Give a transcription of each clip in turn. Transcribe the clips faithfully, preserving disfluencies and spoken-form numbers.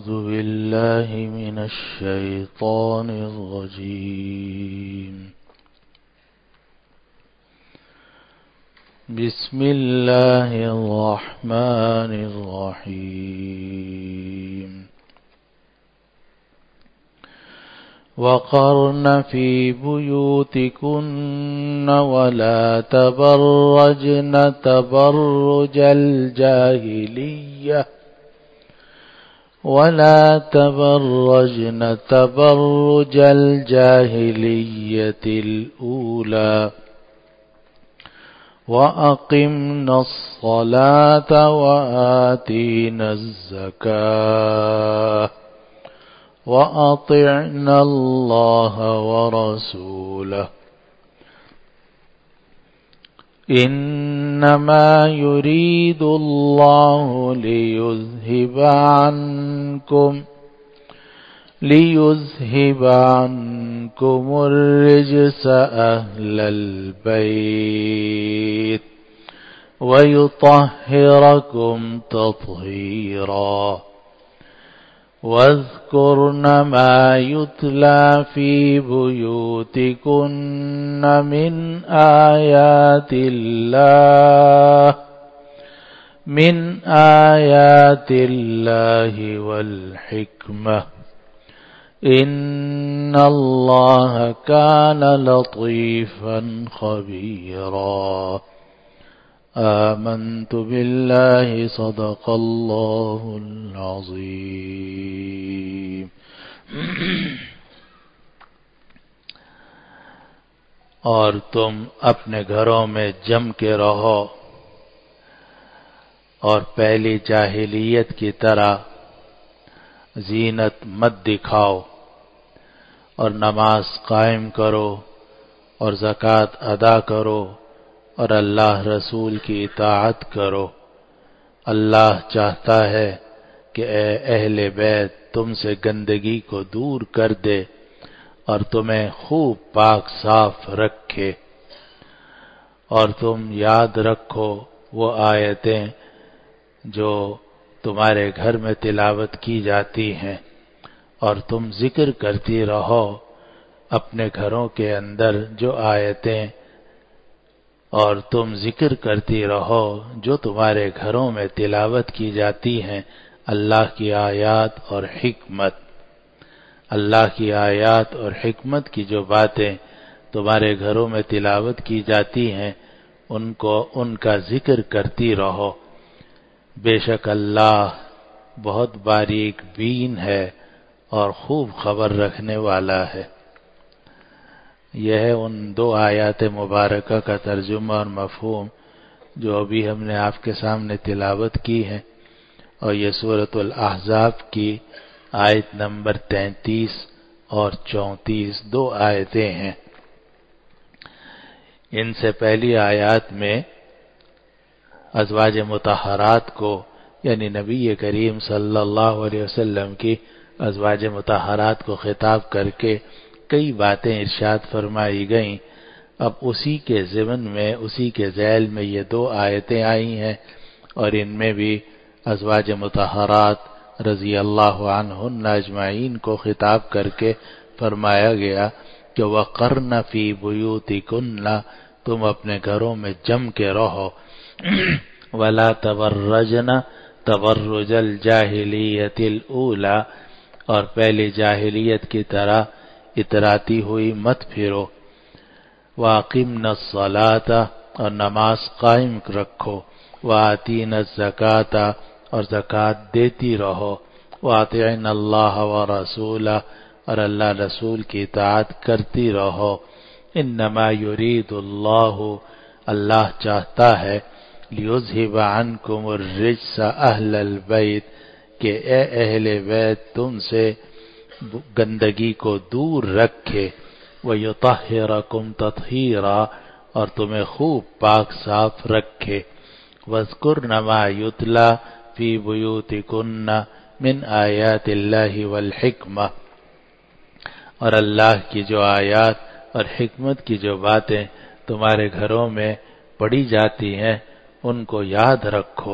أعوذ بالله من الشيطان الرجيم. بسم الله الرحمن الرحيم. وقرن في بيوتكن ولا تبرجن تبرج الجاهلية ولا تبرجن تبرج الجاهلية الأولى وأقمنا الصلاة وآتينا الزكاة وأطعنا الله ورسوله إنما يريد الله ليذهب عنكم ليذهب عنكم الرجس أهل البيت ويطهركم تطهيرا. واذكرن ما يتلى في بيوتكن من آيات الله من آيات الله والحكمة إن الله كان لطيفا خبيرا. آمنت بالله صدق الله العظيم. اور تم اپنے گھروں میں جم کے رہو اور پہلی جاہلیت کی طرح زینت مت دکھاؤ اور نماز قائم کرو اور زکوٰۃ ادا کرو اور اللہ رسول کی اطاعت کرو. اللہ چاہتا ہے کہ اے اہل بیت تم سے گندگی کو دور کر دے اور تمہیں خوب پاک صاف رکھے. اور تم یاد رکھو وہ آیتیں جو تمہارے گھر میں تلاوت کی جاتی ہیں اور تم ذکر کرتی رہو اپنے گھروں کے اندر جو آیتیں اور تم ذکر کرتی رہو جو تمہارے گھروں میں تلاوت کی جاتی ہیں اللہ کی آیات اور حکمت. اللہ کی آیات اور حکمت کی جو باتیں تمہارے گھروں میں تلاوت کی جاتی ہیں ان کو ان کا ذکر کرتی رہو. بے شک اللہ بہت باریک بین ہے اور خوب خبر رکھنے والا ہے. یہ ہے ان دو آیات مبارکہ کا ترجمہ اور مفہوم جو ابھی ہم نے آپ کے سامنے تلاوت کی ہے، اور یہ سورۃ الاحزاب کی آیت نمبر تینتیس اور چونتیس دو آیتیں ہیں. ان سے پہلی آیات میں ازواج مطہرات کو یعنی نبی کریم صلی اللہ علیہ وسلم کی ازواج مطہرات کو خطاب کر کے کئی باتیں ارشاد فرمائی گئیں. اب اسی کے ضمن میں اسی کے ذیل میں یہ دو آیتیں آئی ہیں اور ان میں بھی ازواج مطہرات رضی اللہ عنہن اجمعین کو خطاب کر کے فرمایا گیا کہ وَقَرْنَ فِي بُيُوتِكُنَّ تم اپنے گھروں میں جم کے رہو وَلَا تَبَرَّجْنَ تَبَرُّجَ الْجَاهِلِيَّةِ الْأُولَى اور پہلی جاہلیت کی طرح اتراتی ہوئی مت پھرو. وَأَقِمْنَا الصَّلَاةَ اور نماز قائم رکھو. وَآتِينَا الزَّكَاةَ اور زکوٰۃ دیتی رہو. وَأَطِعْنَا اللَّهَ وَرَسُولَهُ اور اللہ رسول کی اطاعت کرتی رہو. انما يريد اللہ اللہ چاہتا ہے لِيُذْهِبَ عَنْكُمُ الرِّجْسَ أَهْلَ الْبَيْتِ کہ اے اہل بیت تم سے گندگی کو دور رکھے. وَيُطَهِّرَكُمْ تَطْهِيرًا اور تمہیں خوب پاک صاف رکھے. وَاذْكُرْنَ مَا يُتْلَى فِي بُيُوتِكُنَّ مِنْ آیَاتِ اللَّهِ وَالْحِکْمَةِ اور اللہ کی جو آیات اور حکمت کی جو باتیں تمہارے گھروں میں پڑھی جاتی ہیں ان کو یاد رکھو.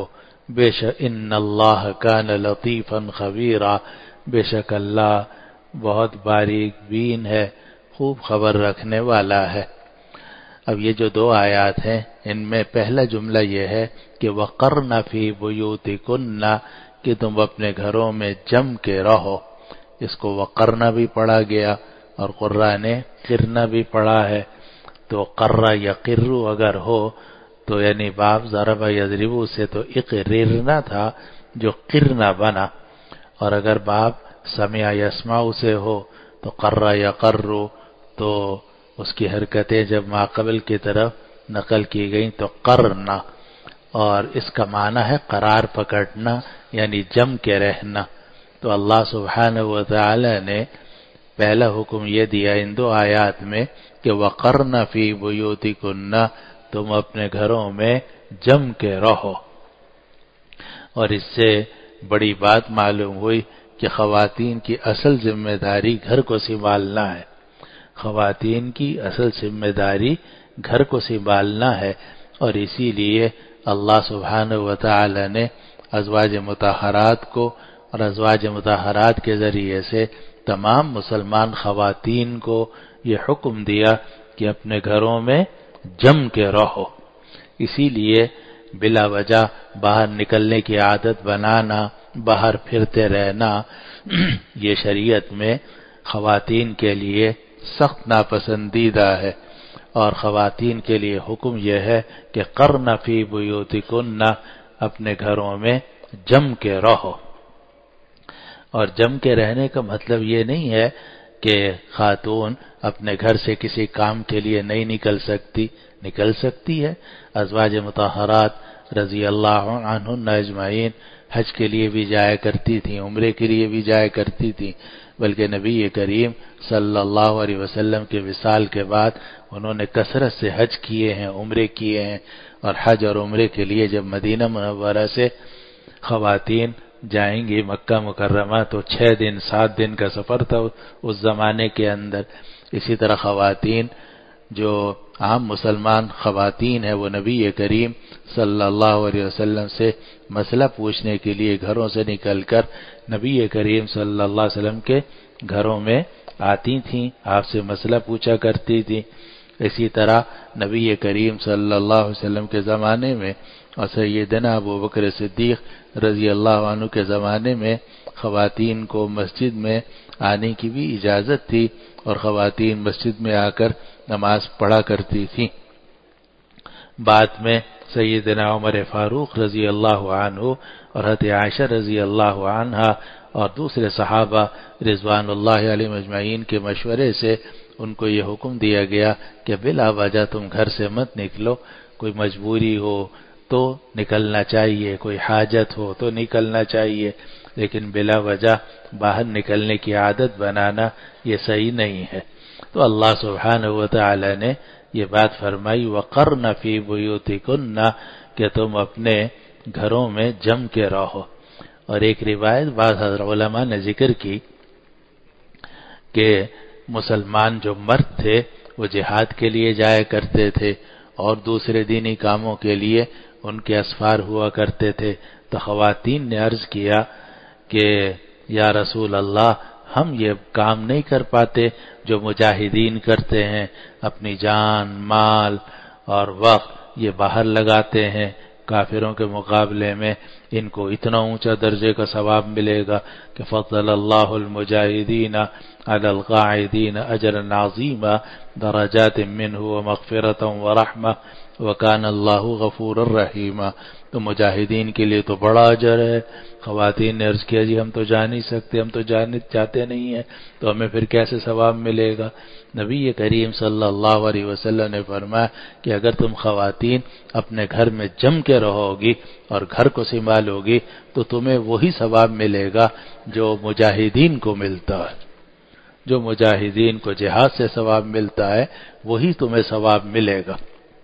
بے شک ان اللہ کان لطیفا خبیرا، بے شک اللہ بہت باریک بین ہے، خوب خبر رکھنے والا ہے۔ اب یہ جو دو آیات ہیں ان میں پہلا جملہ یہ ہے کہ وقرن فی بیوتکن، کہ تم اپنے گھروں میں جم کے رہو۔ اس کو وقرن بھی پڑھا گیا اور قراء نے قرن بھی پڑھا ہے۔ تو قر یقر اگر ہو تو یعنی باب ضرب یضربو سے تو اقررنا تھا جو قرن بنا، اور اگر باب سمع یسمع سے ہو تو قر یقر، تو اس کی حرکتیں جب ماقبل کی طرف نقل کی گئیں تو قرنا، اور اس کا معنی ہے قرار پکڑنا یعنی جم کے رہنا۔ تو اللہ سبحانہ و تعالی نے پہلا حکم یہ دیا ان دو آیات میں کہ وقرن فی بیوتکن، تم اپنے گھروں میں جم کے رہو۔ اور اس سے بڑی بات معلوم ہوئی کہ خواتین کی اصل ذمہ داری گھر کو سنبھالنا ہے، خواتین کی اصل ذمہ داری گھر کو سنبھالنا ہے، اور اسی لیے اللہ سبحانہ و تعالی نے ازواج مطہرات کو اور ازواج مطہرات کے ذریعے سے تمام مسلمان خواتین کو یہ حکم دیا کہ اپنے گھروں میں جم کے رہو۔ اسی لیے بلا وجہ باہر نکلنے کی عادت بنانا، باہر پھرتے رہنا، یہ شریعت میں خواتین کے لیے سخت ناپسندیدہ ہے، اور خواتین کے لیے حکم یہ ہے کہ قرن فی بیوتکن، اپنے گھروں میں جم کے رہو۔ اور جم کے رہنے کا مطلب یہ نہیں ہے کہ خاتون اپنے گھر سے کسی کام کے لیے نہیں نکل سکتی، نکل سکتی ہے۔ ازواج مطہرات رضی اللہ عنہن اجمعین حج کے لیے بھی جایا کرتی تھیں، عمرے کے لیے بھی جایا کرتی تھیں، بلکہ نبی کریم صلی اللہ علیہ وسلم کے وصال کے بعد انہوں نے کثرت سے حج کیے ہیں، عمرے کیے ہیں، اور حج اور عمرے کے لیے جب مدینہ منورہ سے خواتین جائیں گی مکہ مکرمہ تو چھ دن سات دن کا سفر تھا اس زمانے کے اندر۔ اسی طرح خواتین جو عام مسلمان خواتین ہیں وہ نبی کریم صلی اللہ علیہ وسلم سے مسئلہ پوچھنے کے لیے گھروں سے نکل کر نبی کریم صلی اللہ علیہ وسلم کے گھروں میں آتی تھیں، آپ سے مسئلہ پوچھا کرتی تھیں۔ اسی طرح نبی کریم صلی اللہ علیہ وسلم کے زمانے میں اور سیدنا ابو بکر صدیق رضی اللہ عنہ کے زمانے میں خواتین کو مسجد میں آنے کی بھی اجازت تھی، اور خواتین مسجد میں آ کر نماز پڑھا کرتی تھیں۔ بعد میں سیدنا عمر فاروق رضی اللہ عنہ اور حضرت عائشہ رضی اللہ عنہا اور دوسرے صحابہ رضوان اللہ علیہم اجمعین کے مشورے سے ان کو یہ حکم دیا گیا کہ بلا وجہ تم گھر سے مت نکلو، کوئی مجبوری ہو تو نکلنا چاہیے، کوئی حاجت ہو تو نکلنا چاہیے، لیکن بلا وجہ باہر نکلنے کی عادت بنانا یہ صحیح نہیں ہے۔ تو اللہ سبحانہ و تعالی نے یہ بات فرمائی وقرن فی بیوتکن، کہ تم اپنے گھروں میں جم کے رہو۔ اور ایک روایت بعض حضرت علماء نے ذکر کی کہ مسلمان جو مرد تھے وہ جہاد کے لیے جایا کرتے تھے اور دوسرے دینی کاموں کے لیے ان کے اسفار ہوا کرتے تھے، تو خواتین نے عرض کیا کہ یا رسول اللہ ہم یہ کام نہیں کر پاتے جو مجاہدین کرتے ہیں، اپنی جان مال اور وقت یہ باہر لگاتے ہیں، کافروں کے مقابلے میں ان کو اتنا اونچا درجے کا ثواب ملے گا کہ فضل اللہ المجاہدین علی القاعدین اجرا عظیما درجات منہ ومغفرۃ ورحمہ وکان اللہ غفورا رحیما۔ تو مجاہدین کے لیے تو بڑا اجر ہے۔ خواتین نے عرض کیا جی ہم تو جا نہیں سکتے، ہم تو جانے چاہتے نہیں ہیں، تو ہمیں پھر کیسے ثواب ملے گا؟ نبی کریم صلی اللہ علیہ وسلم نے فرمایا کہ اگر تم خواتین اپنے گھر میں جم کے رہو گی اور گھر کو سنبھالو گی تو تمہیں وہی ثواب ملے گا جو مجاہدین کو ملتا ہے، جو مجاہدین کو جہاد سے ثواب ملتا ہے وہی تمہیں ثواب ملے گا۔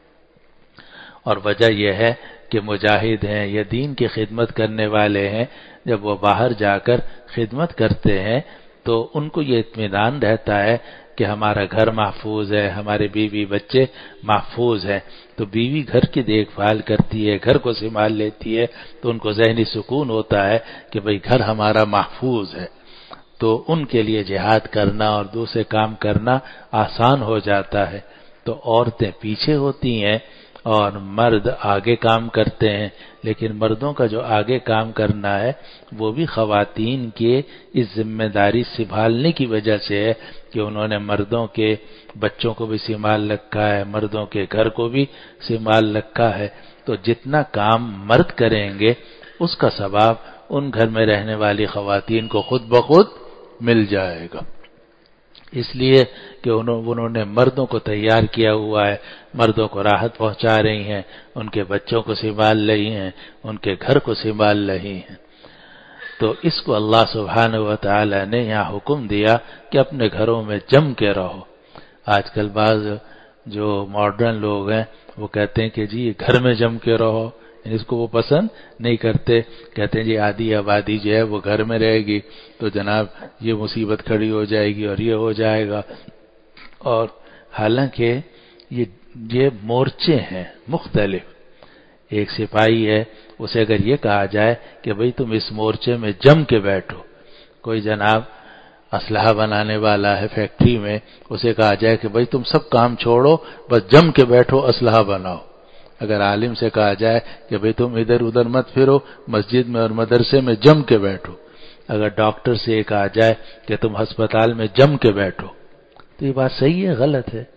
اور وجہ یہ ہے کہ مجاہد ہیں یا دین کی خدمت کرنے والے ہیں، جب وہ باہر جا کر خدمت کرتے ہیں تو ان کو یہ اطمینان رہتا ہے کہ ہمارا گھر محفوظ ہے، ہمارے بیوی بچے محفوظ ہیں، تو بیوی گھر کی دیکھ بھال کرتی ہے، گھر کو سنبھال لیتی ہے، تو ان کو ذہنی سکون ہوتا ہے کہ بھئی گھر ہمارا محفوظ ہے، تو ان کے لیے جہاد کرنا اور دوسرے کام کرنا آسان ہو جاتا ہے۔ تو عورتیں پیچھے ہوتی ہیں اور مرد آگے کام کرتے ہیں، لیکن مردوں کا جو آگے کام کرنا ہے وہ بھی خواتین کے اس ذمہ داری سنبھالنے کی وجہ سے ہے کہ انہوں نے مردوں کے بچوں کو بھی سنبھال رکھا ہے، مردوں کے گھر کو بھی سنبھال رکھا ہے، تو جتنا کام مرد کریں گے اس کا ثواب ان گھر میں رہنے والی خواتین کو خود بخود مل جائے گا، اس لیے کہ انہوں نے مردوں کو تیار کیا ہوا ہے، مردوں کو راحت پہنچا رہی ہیں، ان کے بچوں کو سنبھال رہی ہیں، ان کے گھر کو سنبھال رہی ہیں۔ تو اس کو اللہ سبحانہ و تعالی نے یہاں حکم دیا کہ اپنے گھروں میں جم کے رہو۔ آج کل بعض جو ماڈرن لوگ ہیں وہ کہتے ہیں کہ جی گھر میں جم کے رہو، اس کو وہ پسند نہیں کرتے، کہتے ہیں جی آدھی آبادی جو ہے وہ گھر میں رہے گی تو جناب یہ مصیبت کھڑی ہو جائے گی اور یہ ہو جائے گا، اور حالانکہ یہ یہ مورچے ہیں مختلف۔ ایک سپاہی ہے، اسے اگر یہ کہا جائے کہ بھئی تم اس مورچے میں جم کے بیٹھو، کوئی جناب اسلحہ بنانے والا ہے فیکٹری میں، اسے کہا جائے کہ بھئی تم سب کام چھوڑو بس جم کے بیٹھو اسلحہ بناؤ۔ اگر عالم سے کہا جائے کہ بھئی تم ادھر ادھر مت پھرو، مسجد میں اور مدرسے میں جم کے بیٹھو۔ اگر ڈاکٹر سے یہ کہا جائے کہ تم ہسپتال میں جم کے بیٹھو، تو یہ بات صحیح ہے غلط ہے؟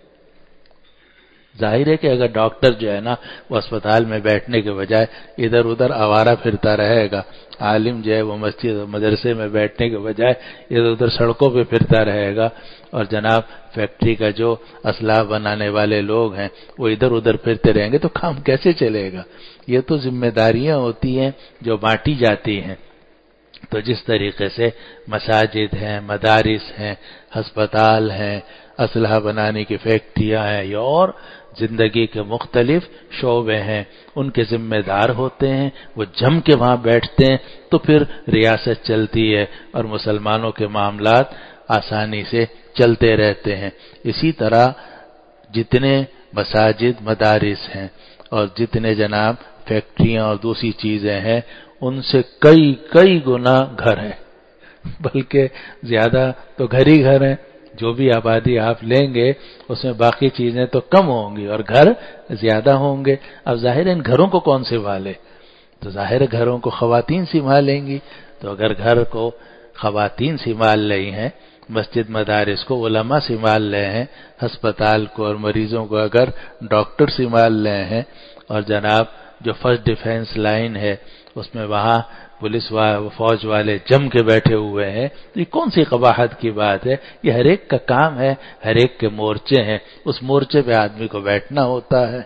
ظاہر ہے کہ اگر ڈاکٹر جو ہے نا وہ اسپتال میں بیٹھنے کے بجائے ادھر ادھر آوارہ پھرتا رہے گا، عالم جو ہے وہ مسجد اور مدرسے میں بیٹھنے کے بجائے ادھر ادھر سڑکوں پہ پھرتا رہے گا، اور جناب فیکٹری کا جو اسلحہ بنانے والے لوگ ہیں وہ ادھر ادھر پھرتے رہیں گے تو کام کیسے چلے گا؟ یہ تو ذمہ داریاں ہوتی ہیں جو بانٹی جاتی ہیں۔ تو جس طریقے سے مساجد ہیں، مدارس ہیں، ہسپتال ہیں، اسلحہ بنانے کی فیکٹریاں ہیں یا اور زندگی کے مختلف شعبے ہیں، ان کے ذمہ دار ہوتے ہیں، وہ جم کے وہاں بیٹھتے ہیں تو پھر ریاست چلتی ہے اور مسلمانوں کے معاملات آسانی سے چلتے رہتے ہیں۔ اسی طرح جتنے مساجد مدارس ہیں اور جتنے جناب فیکٹریاں اور دوسری چیزیں ہیں ان سے کئی کئی گنا گھر ہیں، بلکہ زیادہ تو گھر ہی گھر ہیں، جو بھی آبادی آپ لیں گے اس میں باقی چیزیں تو کم ہوں گی اور گھر زیادہ ہوں گے۔ اب ظاہر ان گھروں کو کون سنبھالے؟ تو ظاہر گھروں کو خواتین سنبھالیں گی، تو اگر گھر کو خواتین سنبھال رہی ہیں، مسجد مدارس کو علماء سنبھال رہے ہیں، ہسپتال کو اور مریضوں کو اگر ڈاکٹر سنبھال رہے ہیں، اور جناب جو فرسٹ ڈیفنس لائن ہے اس میں وہاں پولیس و فوج والے جم کے بیٹھے ہوئے ہیں، تو یہ کون سی قباحت کی بات ہے؟ یہ ہر ایک کا کام ہے، ہر ایک کے مورچے ہیں، اس مورچے پہ آدمی کو بیٹھنا ہوتا ہے۔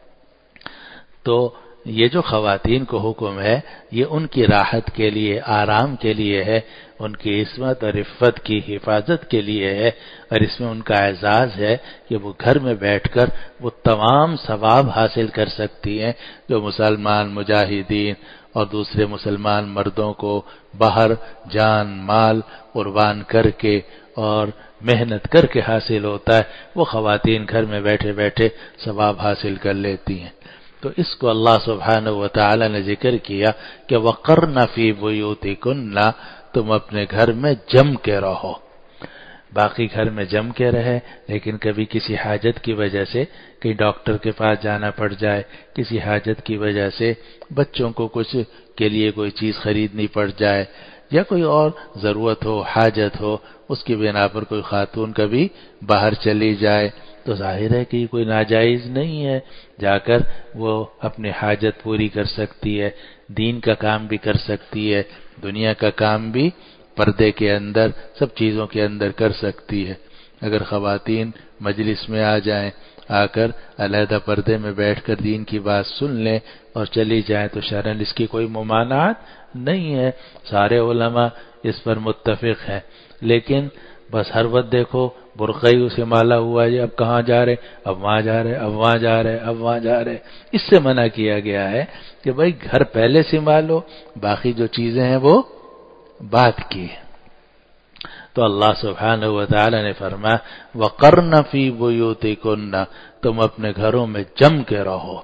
تو یہ جو خواتین کو حکم ہے یہ ان کی راحت کے لیے، آرام کے لیے ہے، ان کی عصمت اور عفت کی حفاظت کے لیے ہے، اور اس میں ان کا اعزاز ہے کہ وہ گھر میں بیٹھ کر وہ تمام ثواب حاصل کر سکتی ہیں جو مسلمان مجاہدین اور دوسرے مسلمان مردوں کو باہر جان مال قربان کر کے اور محنت کر کے حاصل ہوتا ہے، وہ خواتین گھر میں بیٹھے بیٹھے ثواب حاصل کر لیتی ہیں۔ تو اس کو اللہ سبحانہ و تعالی نے ذکر کیا کہ وقرن فی بیوتکن، تم اپنے گھر میں جم کے رہو۔ باقی گھر میں جم کے رہے، لیکن کبھی کسی حاجت کی وجہ سے کہیں ڈاکٹر کے پاس جانا پڑ جائے، کسی حاجت کی وجہ سے بچوں کو کچھ کے لیے کوئی چیز خریدنی پڑ جائے، یا کوئی اور ضرورت ہو، حاجت ہو، اس کی بنا پر کوئی خاتون کبھی باہر چلی جائے، تو ظاہر ہے کہ یہ کوئی ناجائز نہیں ہے، جا کر وہ اپنی حاجت پوری کر سکتی ہے، دین کا کام بھی کر سکتی ہے، دنیا کا کام بھی پردے کے اندر سب چیزوں کے اندر کر سکتی ہے۔ اگر خواتین مجلس میں آ جائیں، آ کر علیحدہ پردے میں بیٹھ کر دین کی بات سن لیں اور چلی جائیں تو شرعاً اس کی کوئی ممانعت نہیں ہے، سارے علماء اس پر متفق ہیں، لیکن بس ہر وقت دیکھو برقع ہی اسے مالا ہوا ہے، اب کہاں جا رہے، اب وہاں جا رہے، اب وہاں جا رہے، اب وہاں جا رہے۔ اس سے منع کیا گیا ہے کہ بھائی گھر پہلے سنبھالو، باقی جو چیزیں ہیں وہ بات کی۔ تو اللہ سبحانہ و تعالی نے فرمایا وَقَرْنَ فِي بُيُوتِكُنَّ، تم اپنے گھروں میں جم کے رہو۔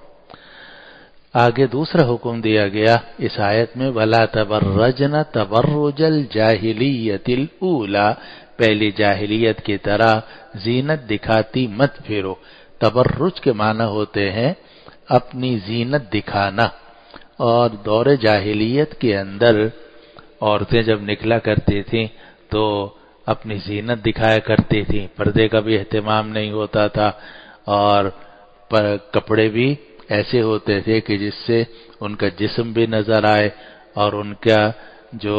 آگے دوسرا حکم دیا گیا اس آیت میں وَلَا تَبَرَّجْنَ تَبَرُّجَ الْجَاهِلِيَّةِ الْأُولَى، پہلی جاہلیت کی طرح زینت دکھاتی مت پھرو۔ تبرج کے معنی ہوتے ہیں اپنی زینت دکھانا، اور دور جاہلیت کے اندر عورتیں جب نکلا کرتی تھیں تو اپنی زینت دکھایا کرتی تھیں، پردے کا بھی اہتمام نہیں ہوتا تھا، اور کپڑے بھی ایسے ہوتے تھے کہ جس سے ان کا جسم بھی نظر آئے اور ان کا جو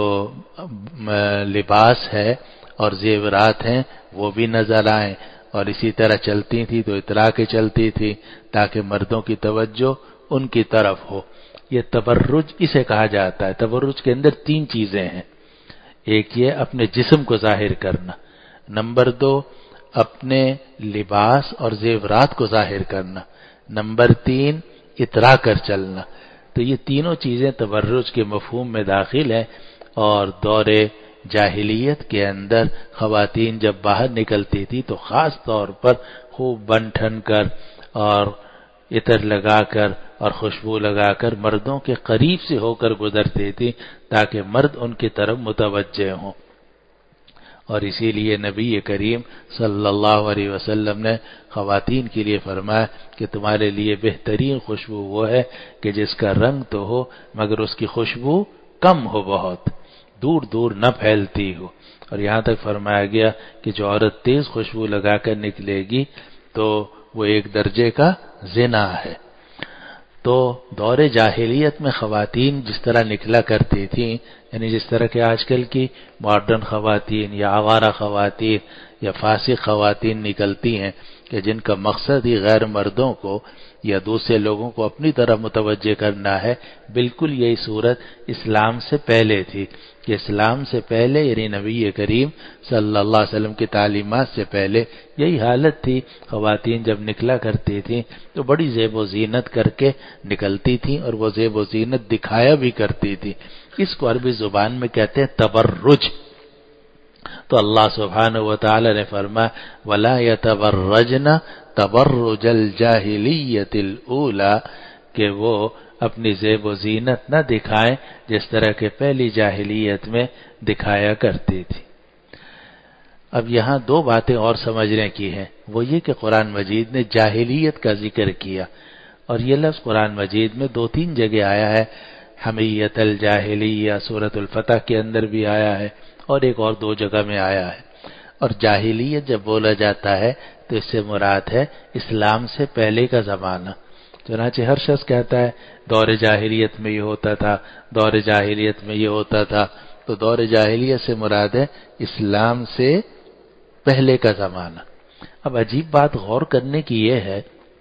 لباس ہے اور زیورات ہیں وہ بھی نظر آئیں، اور اسی طرح چلتی تھی تو اترا کے چلتی تھی تاکہ مردوں کی توجہ ان کی طرف ہو۔ یہ تبرج اسے کہا جاتا ہے۔ تبرج کے اندر تین چیزیں ہیں، ایک یہ اپنے جسم کو ظاہر کرنا، نمبر دو اپنے لباس اور زیورات کو ظاہر کرنا، نمبر تین اترا کر چلنا۔ تو یہ تینوں چیزیں تبرج کے مفہوم میں داخل ہیں، اور دور جاہلیت کے اندر خواتین جب باہر نکلتی تھی تو خاص طور پر خوب بن ٹھن کر اور عطر لگا کر اور خوشبو لگا کر مردوں کے قریب سے ہو کر گزرتی تھی تاکہ مرد ان کی طرف متوجہ ہوں، اور اسی لیے نبی کریم صلی اللہ علیہ وسلم نے خواتین کے لیے فرمایا کہ تمہارے لیے بہترین خوشبو وہ ہے کہ جس کا رنگ تو ہو مگر اس کی خوشبو کم ہو، بہت دور دور نہ پھیلتی ہو، اور یہاں تک فرمایا گیا کہ جو عورت تیز خوشبو لگا کر نکلے گی تو وہ ایک درجے کا زنا ہے۔ تو دور جاہلیت میں خواتین جس طرح نکلا کرتی تھیں، یعنی جس طرح کہ آج کل کی ماڈرن خواتین یا آوارہ خواتین یا فاسق خواتین نکلتی ہیں کہ جن کا مقصد ہی غیر مردوں کو یا دوسرے لوگوں کو اپنی طرف متوجہ کرنا ہے، بالکل یہی صورت اسلام سے پہلے تھی، کہ اسلام سے پہلے یعنی نبی کریم صلی اللہ علیہ وسلم کی تعلیمات سے پہلے یہی حالت تھی۔ خواتین جب نکلا کرتی تھیں تو بڑی زیب و زینت کر کے نکلتی تھیں، اور وہ زیب و زینت دکھایا بھی کرتی تھی۔ اس کو عربی زبان میں کہتے ہیں تبرج۔ تو اللہ سبحانہ و تعالی نے فرمایا وَلَا يَتَبَرَّجْنَ تَبَرُّجَ الْجَاهِلِيَّةِ الْأُولَى، کہ وہ اپنی زیب و زینت نہ دکھائیں جس طرح کہ پہلی جاہلیت میں دکھایا کرتی تھی۔ اب یہاں دو باتیں اور سمجھنے کی ہیں، وہ یہ کہ قرآن مجید نے جاہلیت کا ذکر کیا، اور یہ لفظ قرآن مجید میں دو تین جگہ آیا ہے۔ حمیت الجاہلیہ سورۃ الفتح کے اندر بھی آیا ہے، اور ایک اور دو جگہ میں آیا ہے۔ اور جاہلیت جب بولا جاتا ہے تو اس سے مراد ہے اسلام سے پہلے کا زمانہ۔ چنانچہ ہر شخص کہتا ہے دور جاہلیت میں یہ ہوتا تھا، دور جاہلیت میں یہ ہوتا تھا، تو دور جاہلیت سے مراد ہے اسلام سے پہلے کا زمانہ۔ اب عجیب بات غور کرنے کی یہ ہے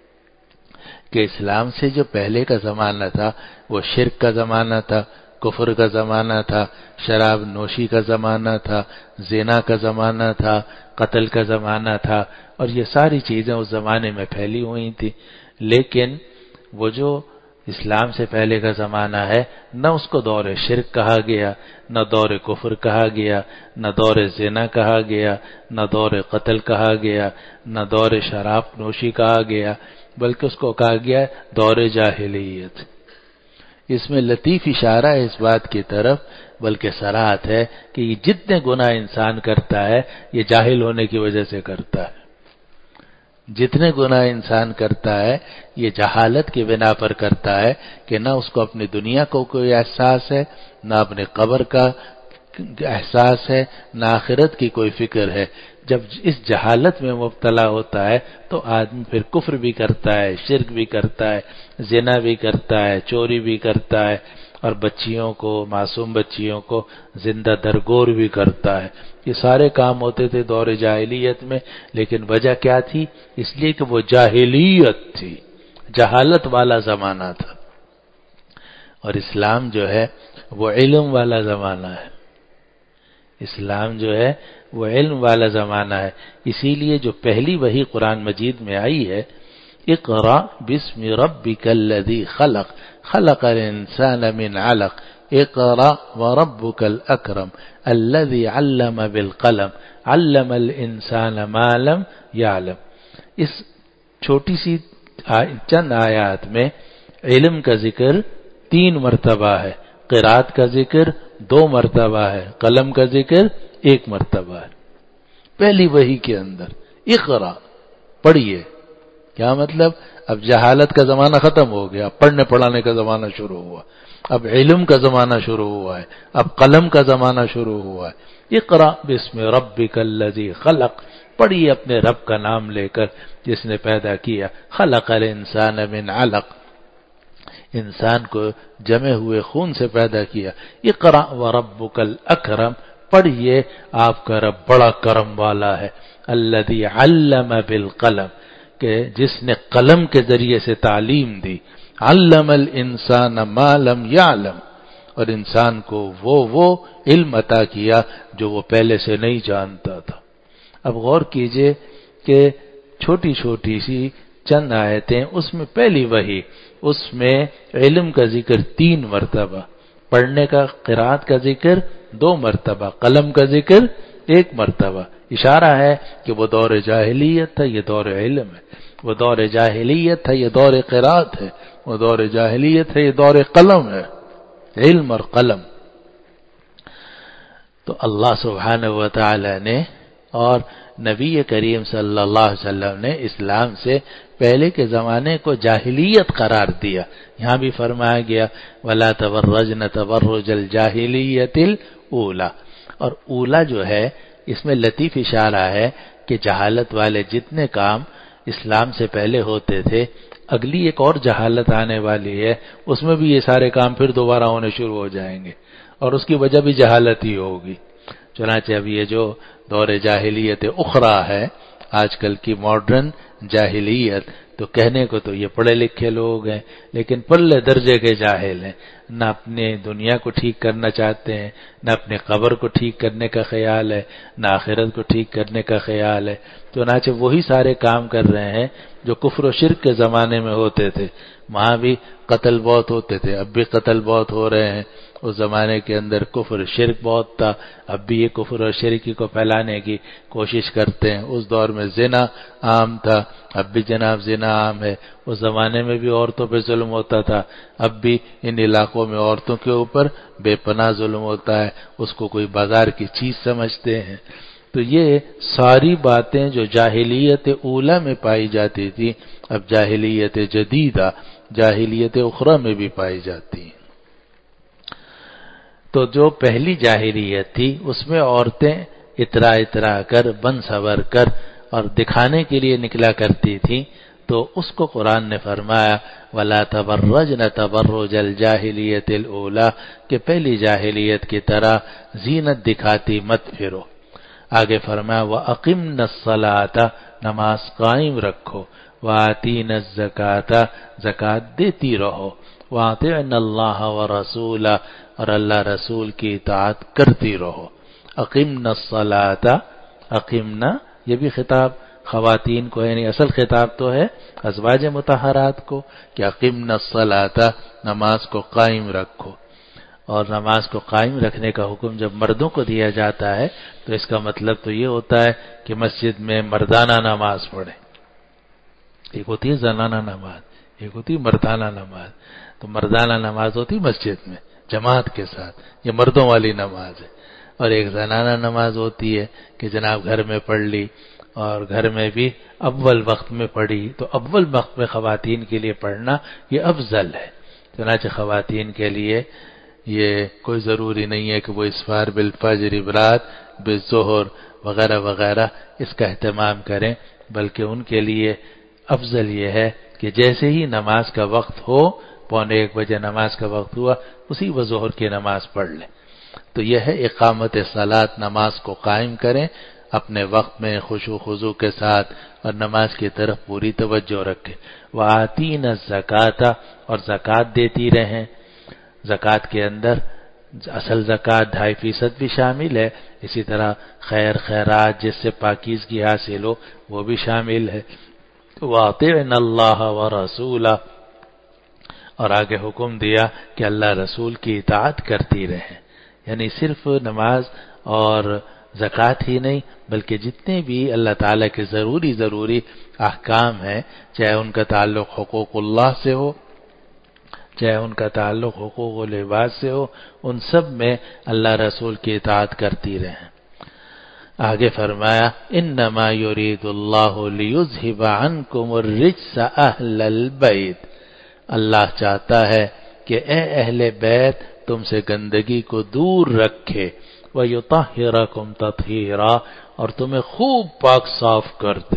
کہ اسلام سے جو پہلے کا زمانہ تھا وہ شرک کا زمانہ تھا، کفر کا زمانہ تھا، شراب نوشی کا زمانہ تھا، زنا کا زمانہ تھا، قتل کا زمانہ تھا، اور یہ ساری چیزیں اس زمانے میں پھیلی ہوئی تھی۔ لیکن وہ جو اسلام سے پہلے کا زمانہ ہے، نہ اس کو دور شرک کہا گیا، نہ دور کفر کہا گیا، نہ دور زنا کہا گیا، نہ دور قتل کہا گیا، نہ دور شراب نوشی کہا گیا، بلکہ اس کو کہا گیا دور جاہلیت۔ اس میں لطیف اشارہ ہے اس بات کی طرف، بلکہ صراحت ہے کہ یہ جتنے گناہ انسان کرتا ہے یہ جاہل ہونے کی وجہ سے کرتا ہے۔ جتنے گناہ انسان کرتا ہے یہ جہالت کی بنا پر کرتا ہے کہ نہ اس کو اپنی دنیا کو کوئی احساس ہے، نہ اپنے قبر کا احساس ہے، نہ آخرت کی کوئی فکر ہے۔ جب اس جہالت میں مبتلا ہوتا ہے تو آدمی پھر کفر بھی کرتا ہے، شرک بھی کرتا ہے، زنا بھی کرتا ہے، چوری بھی کرتا ہے، اور بچیوں کو، معصوم بچیوں کو زندہ درگور بھی کرتا ہے۔ یہ سارے کام ہوتے تھے دور جاہلیت میں، لیکن وجہ کیا تھی؟ اس لیے کہ وہ جاہلیت تھی، جہالت والا زمانہ تھا، اور اسلام جو ہے وہ علم والا زمانہ ہے۔ اسلام جو ہے وہ علم والا زمانہ ہے، اسی لیے جو پہلی وحی قرآن مجید میں آئی ہے اقرأ بسم ربک الذی خلق خلق الانسان من علق اقرأ وربک الاکرم الذی علم بالقلم علم الانسان ما لم یعلم۔ اس چھوٹی سی چند آیات میں علم کا ذکر تین مرتبہ ہے، قرات کا ذکر دو مرتبہ ہے، قلم کا ذکر ایک مرتبہ ہے۔ پہلی وحی کے اندر اقرا پڑھیے، کیا مطلب؟ اب جہالت کا زمانہ ختم ہو گیا، پڑھنے پڑھانے کا زمانہ شروع ہوا، اب علم کا زمانہ شروع ہوا ہے، اب قلم کا زمانہ شروع ہوا ہے۔ اقرا بسم ربک الذی خلق، پڑھیے اپنے رب کا نام لے کر جس نے پیدا کیا، خلق الانسان من علق، انسان کو جمے ہوئے خون سے پیدا کیا۔ اقرا وربک الاکرم، پڑھیے آپ کا رب بڑا کرم والا ہے، الذی علم بالقلم، کہ جس نے قلم کے ذریعے سے تعلیم دی، علم الانسان ما لم یعلم، اور انسان کو وہ وہ علم عطا کیا جو وہ پہلے سے نہیں جانتا تھا۔ اب غور کیجئے کہ چھوٹی چھوٹی سی چند آیتیں، اس میں پہلی وحی، اس میں علم کا ذکر تین مرتبہ، پڑھنے کا قرات کا ذکر دو مرتبہ، قلم کا ذکر ایک مرتبہ، اشارہ ہے کہ وہ دور جاہلیت تھا، یہ دور علم ہے، وہ دور جاہلیت تھا، یہ دور قرات ہے، وہ دور جاہلیت ہے، یہ دور قلم ہے، علم اور قلم۔ تو اللہ سبحانہ و تعالی نے اور نبی کریم صلی اللہ علیہ وسلم نے اسلام سے پہلے کے زمانے کو جاہلیت قرار دیا۔ یہاں بھی فرمایا گیا وَلَا تَبَرَّجْنَ تَبَرُّجَ الْجَاهِلِيَّةِ الْأُولَى، اور اولا جو ہے اس میں لطیف اشارہ ہے کہ جہالت والے جتنے کام اسلام سے پہلے ہوتے تھے، اگلی ایک اور جہالت آنے والی ہے، اس میں بھی یہ سارے کام پھر دوبارہ ہونے شروع ہو جائیں گے، اور اس کی وجہ بھی جہالت ہی ہوگی۔ چنانچہ اب یہ جو دور جاہلیت اخرى ہے، آج کل کی ماڈرن جاہلیت، تو کہنے کو تو یہ پڑھے لکھے لوگ ہیں لیکن پلے درجے کے جاہل ہیں، نہ اپنے دنیا کو ٹھیک کرنا چاہتے ہیں، نہ اپنے قبر کو ٹھیک کرنے کا خیال ہے، نہ آخرت کو ٹھیک کرنے کا خیال ہے، چنانچہ وہی سارے کام کر رہے ہیں جو کفر و شرک کے زمانے میں ہوتے تھے۔ وہاں بھی قتل بہت ہوتے تھے، اب بھی قتل بہت ہو رہے ہیں، اس زمانے کے اندر کفر شرک بہت تھا، اب بھی یہ کفر اور شرکی کو پھیلانے کی کوشش کرتے ہیں۔ اس دور میں زنا عام تھا، اب بھی جناب زنا عام ہے۔ اس زمانے میں بھی عورتوں پہ ظلم ہوتا تھا، اب بھی ان علاقوں میں عورتوں کے اوپر بے پناہ ظلم ہوتا ہے، اس کو کوئی بازار کی چیز سمجھتے ہیں۔ تو یہ ساری باتیں جو جاہلیت اولا میں پائی جاتی تھی، اب جاہلیت جدیدہ، جاہلیت اخرى میں بھی پائی جاتی ہیں۔ تو جو پہلی جاہلیت تھی اس میں عورتیں اترا اترا کر، بن سور کر اور دکھانے کے لیے نکلا کرتی تھیں، تو اس کو قرآن نے فرمایا وَلَا تَبَرَّجْنَ تَبَرُّجَ الْجَاهِلِيَّةِ الْأُولَى، کہ پہلی جاہلیت کی طرح زینت دکھاتی مت پھرو۔ آگے فرمایا وَأَقِمْنَ الصَّلَاةَ، نماز قائم رکھو، وَآتِينَ الزَّكَاةَ، زکوٰۃ دیتی رہو، وَأَطِعْنَ اللَّهَ وَرَسُولَهُ، اور اللہ رسول کی اطاعت کرتی رہو۔ اقمنا الصلاۃ، اقمنا یہ بھی خطاب خواتین کو، یعنی اصل خطاب تو ہے ازواج مطہرات کو کہ اقمنا الصلاۃ، نماز کو قائم رکھو۔ اور نماز کو قائم رکھنے کا حکم جب مردوں کو دیا جاتا ہے تو اس کا مطلب تو یہ ہوتا ہے کہ مسجد میں مردانہ نماز پڑھیں۔ ایک ہوتی ہے زنانہ نماز، ایک ہوتی ہے مردانہ نماز۔ تو مردانہ نماز ہوتی مسجد میں جماعت کے ساتھ، یہ مردوں والی نماز ہے، اور ایک زنانہ نماز ہوتی ہے کہ جناب گھر میں پڑھ لی، اور گھر میں بھی اول وقت میں پڑھی، تو اول وقت میں خواتین کے لیے پڑھنا یہ افضل ہے۔ چنانچہ خواتین کے لیے یہ کوئی ضروری نہیں ہے کہ وہ اسفار بالفجر، برات بالظہر وغیرہ وغیرہ اس کا اہتمام کریں، بلکہ ان کے لیے افضل یہ ہے کہ جیسے ہی نماز کا وقت ہو، پونے ایک بجے نماز کا وقت ہوا، اسی وہ ظہر کی نماز پڑھ لیں۔ تو یہ ہے اقامت صلاۃ، نماز کو قائم کریں اپنے وقت میں خشوع خضوع کے ساتھ، اور نماز کی طرف پوری توجہ رکھیں۔ وَآتِينَ الزَّكَاةَ، اور زکوٰۃ دیتی رہیں۔ زکوٰۃ کے اندر اصل زکوٰۃ ڈھائی فیصد بھی شامل ہے، اسی طرح خیر خیرات جس سے پاکیزگی حاصل ہو وہ بھی شامل ہے۔ وَأَطِعْنَ اللَّهَ وَرَسُولَهُ، اور آگے حکم دیا کہ اللہ رسول کی اطاعت کرتی رہیں، یعنی صرف نماز اور زکوٰۃ ہی نہیں بلکہ جتنے بھی اللہ تعالیٰ کے ضروری ضروری احکام ہیں، چاہے ان کا تعلق حقوق اللہ سے ہو، چاہے ان کا تعلق حقوق العباد سے ہو، ان سب میں اللہ رسول کی اطاعت کرتی رہیں۔ آگے فرمایا انما یرید اللہ لیذھب عنکم الرجس اہل البیت، اللہ چاہتا ہے کہ اے اہل بیت تم سے گندگی کو دور رکھے، وَيُطَهِّرَكُمْ تَطْهِيرًا، اور تمہیں خوب پاک صاف کر دے۔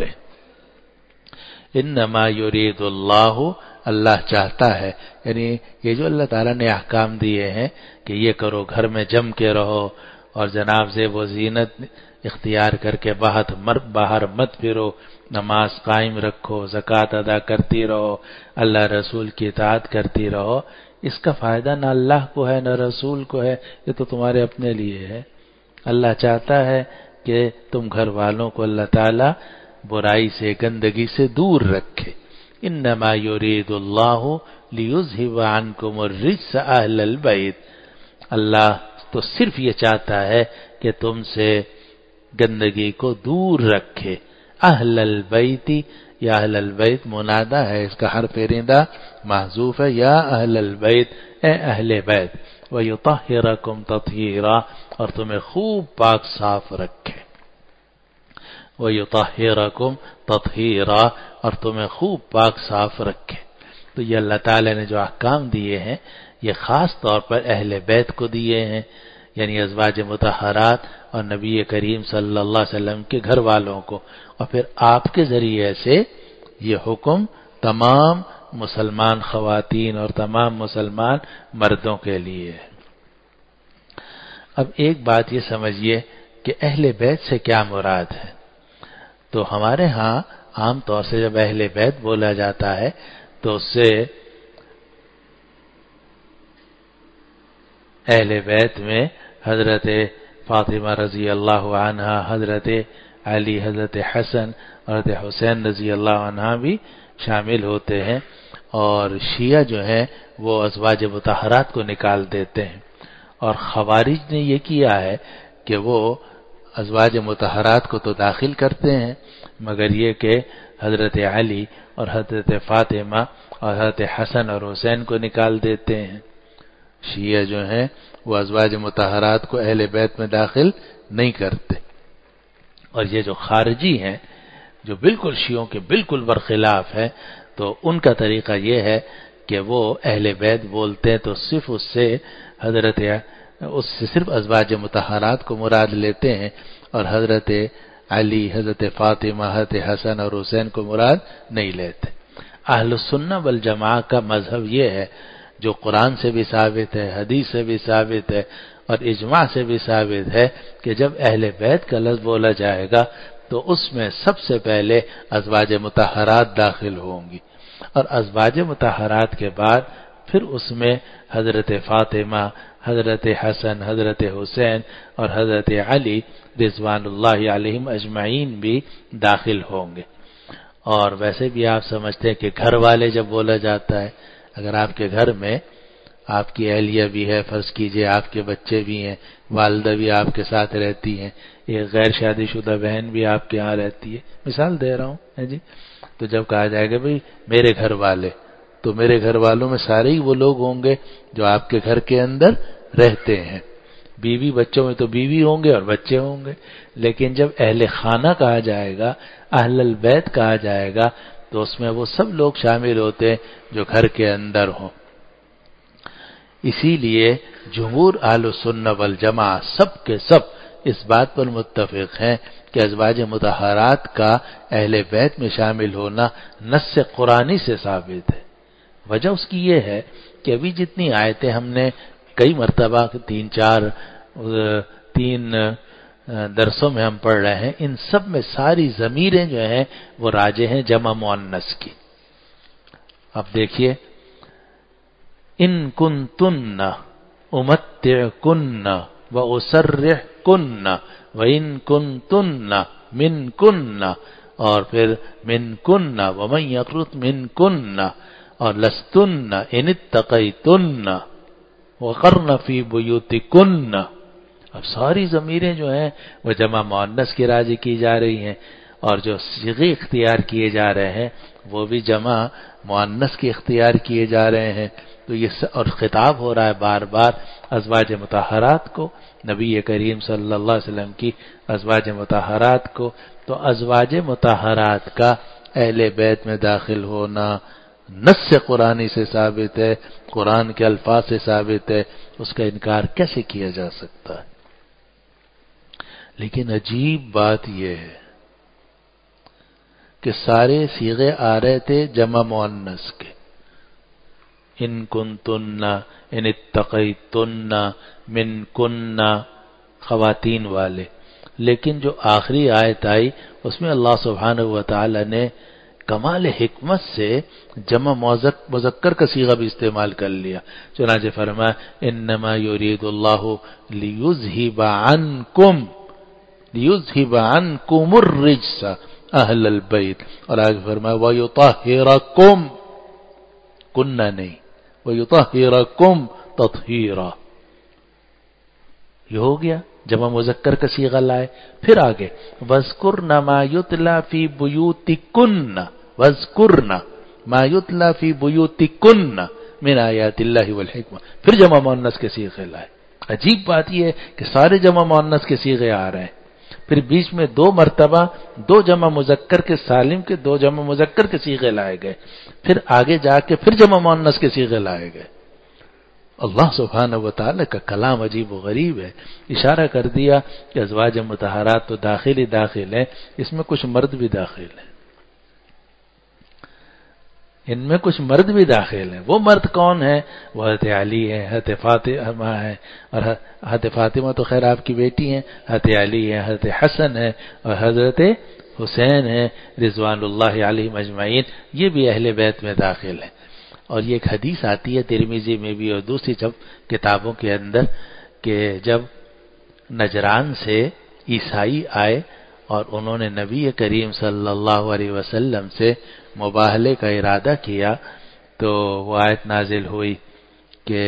انما یرید اللہ، اللہ چاہتا ہے، یعنی یہ جو اللہ تعالیٰ نے احکام دیے ہیں کہ یہ کرو، گھر میں جم کے رہو اور جناب زیب و زینت اختیار کر کے باہر باہر مت پھرو، نماز قائم رکھو، زکوٰۃ ادا کرتی رہو، اللہ رسول کی اطاعت کرتی رہو، اس کا فائدہ نہ اللہ کو ہے نہ رسول کو ہے، یہ تو تمہارے اپنے لیے ہے۔ اللہ چاہتا ہے کہ تم گھر والوں کو اللہ تعالیٰ برائی سے، گندگی سے دور رکھے۔ انما یرید اللہ لیذھب عنکم الرجس اہل البیت، اللہ تو صرف یہ چاہتا ہے کہ تم سے گندگی کو دور رکھے۔ اہل البیت، یا اہل البیت منادہ ہے، اس کا حرف رندہ محذوف ہے، یا اہل البیت، اے اہل بیت، وَيُطَهِّرَكُمْ تَطْهِيرًا، اور تمہیں خوب پاک صاف رکھے۔ وَيُطَهِّرَكُمْ تَطْهِيرًا، اور تمہیں خوب پاک صاف رکھے۔ تو یہ اللہ تعالی نے جو احکام دیے ہیں یہ خاص طور پر اہل بیت کو دیے ہیں، یعنی ازواج مطہرات اور نبی کریم صلی اللہ علیہ وسلم کے گھر والوں کو، اور پھر آپ کے ذریعے سے یہ حکم تمام مسلمان خواتین اور تمام مسلمان مردوں کے لیے ہے۔ اب ایک بات یہ سمجھیے کہ اہل بیت سے کیا مراد ہے۔ تو ہمارے ہاں عام طور سے جب اہل بیت بولا جاتا ہے تو اس سے اہل بیت میں حضرت فاطمہ رضی اللہ عنہا، حضرت علی، حضرت حسن، حضرت حسین رضی اللہ عنہ بھی شامل ہوتے ہیں، اور شیعہ جو ہیں وہ ازواج مطہرات کو نکال دیتے ہیں، اور خوارج نے یہ کیا ہے کہ وہ ازواج مطہرات کو تو داخل کرتے ہیں مگر یہ کہ حضرت علی اور حضرت فاطمہ اور حضرت حسن اور حسین کو نکال دیتے ہیں۔ شیعہ جو ہیں وہ ازواج مطہرات کو اہل بیت میں داخل نہیں کرتے، اور یہ جو خارجی ہیں جو بالکل شیعوں کے بالکل برخلاف ہے، تو ان کا طریقہ یہ ہے کہ وہ اہل بیت بولتے ہیں تو صرف اس سے حضرت اس سے صرف ازواج مطہرات کو مراد لیتے ہیں، اور حضرت علی، حضرت فاطمہ، حضرت حسن اور حسین کو مراد نہیں لیتے۔ اہل السنہ والجماعہ کا مذہب یہ ہے جو قرآن سے بھی ثابت ہے، حدیث سے بھی ثابت ہے اور اجماع سے بھی ثابت ہے کہ جب اہل بیت کا لفظ بولا جائے گا تو اس میں سب سے پہلے ازواج مطہرات داخل ہوں گی، اور ازواج مطہرات کے بعد پھر اس میں حضرت فاطمہ، حضرت حسن، حضرت حسین اور حضرت علی رضوان اللہ علیہم اجمعین بھی داخل ہوں گے۔ اور ویسے بھی آپ سمجھتے ہیں کہ گھر والے جب بولا جاتا ہے، اگر آپ کے گھر میں آپ کی اہلیہ بھی ہے، فرض کیجئے آپ کے بچے بھی ہیں، والدہ بھی آپ کے ساتھ رہتی ہیں، ایک غیر شادی شدہ بہن بھی آپ کے ہاں رہتی ہے، مثال دے رہا ہوں ہے جی، تو جب کہا جائے گا بھئی میرے گھر والے، تو میرے گھر والوں میں سارے ہی وہ لوگ ہوں گے جو آپ کے گھر کے اندر رہتے ہیں۔ بیوی بچوں میں تو بیوی ہوں گے اور بچے ہوں گے، لیکن جب اہل خانہ کہا جائے گا، اہل البیت کہا جائے گا، تو اس میں وہ سب لوگ شامل ہوتے ہیں جو گھر کے اندر ہوں۔ اسی لیے جمہور اہل السنہ والجماعہ سب کے سب اس بات پر متفق ہیں کہ ازواج مطہرات کا اہل بیت میں شامل ہونا نص قرآنی سے ثابت ہے۔ وجہ اس کی یہ ہے کہ ابھی جتنی آیتیں ہم نے کئی مرتبہ تین چار تین درسوں میں ہم پڑھ رہے ہیں، ان سب میں ساری ضمیریں جو ہیں وہ راجع ہیں جمع مؤنث کی۔ اب دیکھیے، ان کنتن امتعکن واسرحکن وان کنتن منکن، اور پھر منکن ومن یقنط منکن، اور لستن ان اتقیتن وقرن فی بیوتکن اب ساری ضمیریں جو ہیں وہ جمع مؤنث کی راضی کی جا رہی ہیں، اور جو صیغے اختیار کیے جا رہے ہیں وہ بھی جمع مؤنث کے اختیار کیے جا رہے ہیں۔ تو یہ اور خطاب ہو رہا ہے بار بار ازواج مطہرات کو، نبی کریم صلی اللہ علیہ وسلم کی ازواج مطہرات کو۔ تو ازواج مطہرات کا اہل بیت میں داخل ہونا نص قرآنی سے ثابت ہے، قرآن کے الفاظ سے ثابت ہے، اس کا انکار کیسے کیا جا سکتا ہے؟ لیکن عجیب بات یہ ہے کہ سارے صیغے آ رہے تھے جمع مؤنث کے، ان کنتن، ان اتقیتن، من کن، خواتین والے، لیکن جو آخری آیت آئی اس میں اللہ سبحانہ و تعالی نے کمال حکمت سے جمع مذکر کا صیغہ بھی استعمال کر لیا، چنانچہ فرمایا انما یرید اللہ لیذھب عنکم لیذھب عنکم الرجس اہل البیت، اور آگے فرمایا ویطہرکم، کنہ نہیں، ویطہرکم تطہیرا۔ یہ ہو گیا جمع مذکر کا صیغہ لائے۔ پھر آگے وَاذْكُرْنَ مَا يُتْلَى فِي بُيُوتِكُنَّ وَاذْكُرْنَ مَا يُتْلَى فِي بُيُوتِكُنَّ مِنْ آيَاتِ اللَّهِ وَالْحِكْمَةِ، پھر جمع مؤنث کے صیغے لائے۔ عجیب بات یہ ہے کہ سارے جمع مؤنث کے صیغے آ رہے ہیں، پھر بیچ میں دو مرتبہ دو جمع مذکر کے سالم کے دو جمع مذکر کے صیغے لائے گئے، پھر آگے جا کے پھر جمع مؤنث کے صیغے لائے گئے۔ اللہ سبحانہ و تعالی کا کلام عجیب و غریب ہے۔ اشارہ کر دیا کہ ازواج مطہرات تو داخل ہی داخل ہیں، اس میں کچھ مرد بھی داخل ہیں، ان میں کچھ مرد بھی داخل ہیں۔ وہ مرد کون ہیں؟ وہ حضرت علی ہیں، حضرت فاطمہ ہیں، اور حضرت فاطمہ تو خیر آپ کی بیٹی ہیں، حضرت علی ہیں، حضرت حسن ہیں، اور حضرت حسین ہیں رضوان اللہ علیہم اجمعین، یہ بھی اہل بیت میں داخل ہیں۔ اور یہ ایک حدیث آتی ہے ترمذی میں بھی اور دوسری جب کتابوں کے اندر کہ جب نجران سے عیسائی آئے اور انہوں نے نبی کریم صلی اللہ علیہ وسلم سے مباہلے کا ارادہ کیا تو وہ آیت نازل ہوئی کہ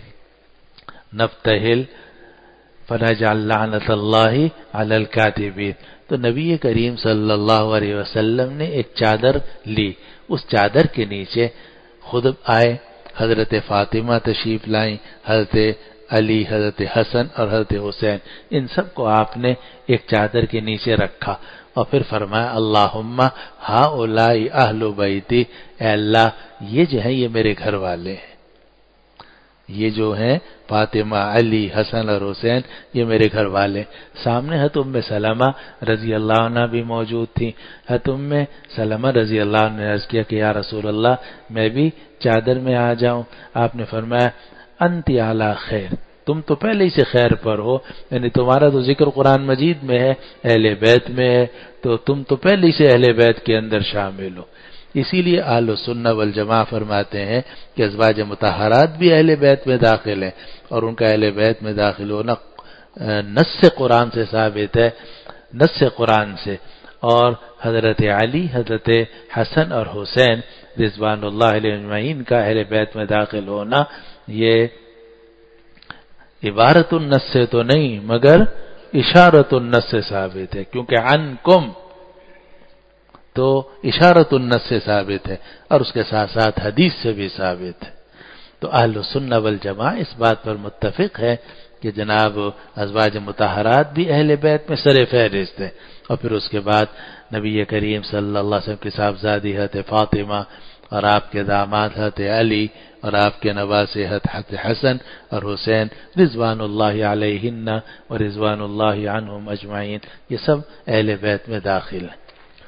نبتہل فنجعل لعنت اللہ علی الکاذبین۔ تو نبی کریم صلی اللہ علیہ وسلم نے ایک چادر لی، اس چادر کے نیچے خود آئے، حضرت فاطمہ تشریف لائیں، حضرت علی، حضرت حسن اور حضرت حسین، ان سب کو آپ نے ایک چادر کے نیچے رکھا اور پھر فرمایا اللہم ہؤلاء اہل بیتی، اے اللہ یہ جو ہیں یہ میرے گھر والے ہیں، یہ جو ہیں فاطمہ، علی، حسن اور حسین یہ میرے گھر والے۔ سامنے حضرت ام سلمہ رضی اللہ عنہ بھی موجود تھی۔ حضرت ام سلمہ رضی اللہ عنہ نے عرض کیا کہ یا رسول اللہ میں بھی چادر میں آ جاؤں؟ آپ نے فرمایا انت علی خیر، تم تو پہلے ہی سے خیر پر ہو، یعنی تمہارا تو ذکر قرآن مجید میں ہے، اہل بیت میں ہے، تو تم تو پہلے ہی سے اہل بیت کے اندر شامل ہو۔ اسی لیے اہل سنہ والجماعہ فرماتے ہیں کہ ازواج مطہرات بھی اہل بیت میں داخل ہیں، اور ان کا اہل بیت میں داخل ہونا نص قرآن سے ثابت ہے، نص قرآن سے۔ اور حضرت علی، حضرت حسن اور حسین رضوان اللہ علیہ اجمعین کا اہل بیت میں داخل ہونا یہ عبارت النص سے تو نہیں مگر اشارت النص سے ثابت ہے، کیونکہ عنکم تو اشارت النص سے ثابت ہے اور اس کے ساتھ ساتھ حدیث سے بھی ثابت ہے۔ تو اہل سنہ والجماعہ اس بات پر متفق ہے کہ جناب ازواج مطہرات بھی اہل بیت میں سر فہرست ہے، اور پھر اس کے بعد نبی کریم صلی اللہ علیہ وسلم کی صاحبزادی حضرت فاطمہ اور آپ کے داماد حضرت علی اور آپ کے نواسے حضرت حسن اور حسین رضوان اللہ علیہن و رضوان اللہ عنہم اجمعین، یہ سب اہل بیت میں داخل ہیں۔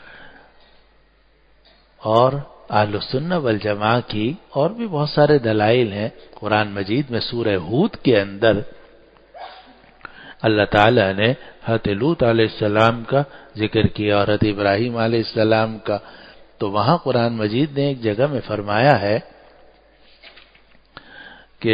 اور اہل السنہ والجماعہ کی اور بھی بہت سارے دلائل ہیں۔ قرآن مجید میں سورہ ہود کے اندر اللہ تعالیٰ نے حضرت لوط علیہ السلام کا ذکر کیا اور حضرت ابراہیم علیہ السلام کا، تو وہاں قرآن مجید نے ایک جگہ میں فرمایا ہے کہ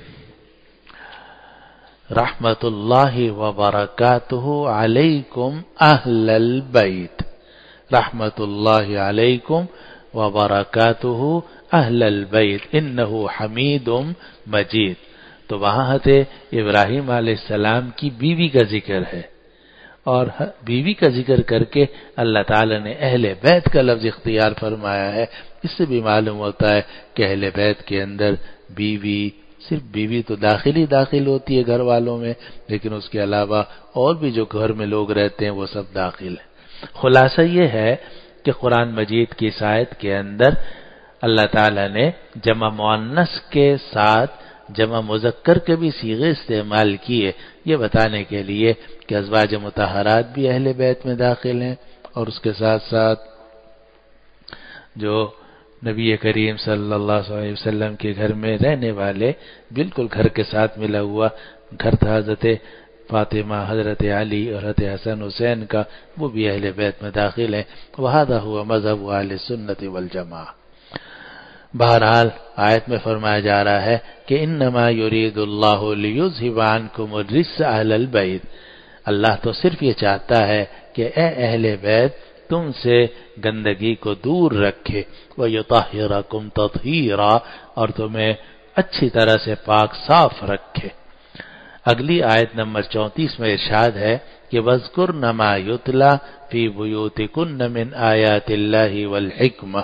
رحمت اللہ وبرکاتہ علیکم اہل البیت، رحمت اللہ علیکم وبرکاتہ اہل البیت انہ حمید مجید۔ تو وہاں حضرت ابراہیم علیہ السلام کی بیوی کا ذکر ہے، اور بیوی کا ذکر کر کے اللہ تعالی نے اہل بیت کا لفظ اختیار فرمایا ہے۔ اس سے بھی معلوم ہوتا ہے کہ اہل بیت کے اندر بیوی، صرف بیوی تو داخل ہی داخل ہوتی ہے گھر والوں میں، لیکن اس کے علاوہ اور بھی جو گھر میں لوگ رہتے ہیں وہ سب داخل ہیں۔ خلاصہ یہ ہے کہ قرآن مجید کی اس آیت کے اندر اللہ تعالی نے جمع مؤنث کے ساتھ جمع مذکر کے بھی صیغے استعمال کیے، یہ بتانے کے لیے کہ ازواج مطہرات بھی اہل بیت میں داخل ہیں، اور اس کے ساتھ ساتھ جو نبی کریم صلی اللہ علیہ وسلم کے گھر میں رہنے والے بالکل گھر کے ساتھ ملا ہوا گھر تھا حضرت فاطمہ، حضرت علی اور حضرت حسن حسین کا، وہ بھی اہل بیت میں داخل ہیں۔ وہذا ہوا مذہب اہل سنت والجماعہ۔ بہرحال آیت میں فرمایا جا رہا ہے کہ انما یرید اللہ لیذھب عنکم الرجس اہل البیت، اللہ تو صرف یہ چاہتا ہے کہ اے اہل بیت تم سے گندگی کو دور رکھے، وَيُطَهِّرَكُمْ تَطْهِيرًا، اور تمہیں اچھی طرح سے پاک صاف رکھے۔ اگلی آیت نمبر چونتیس میں ارشاد ہے کہ وَاذْكُرْنَ مَا يُتْلَى فِي بُيُوتِكُنَّ مِنْ آيَاتِ اللَّهِ وَالْحِكْمَةِ،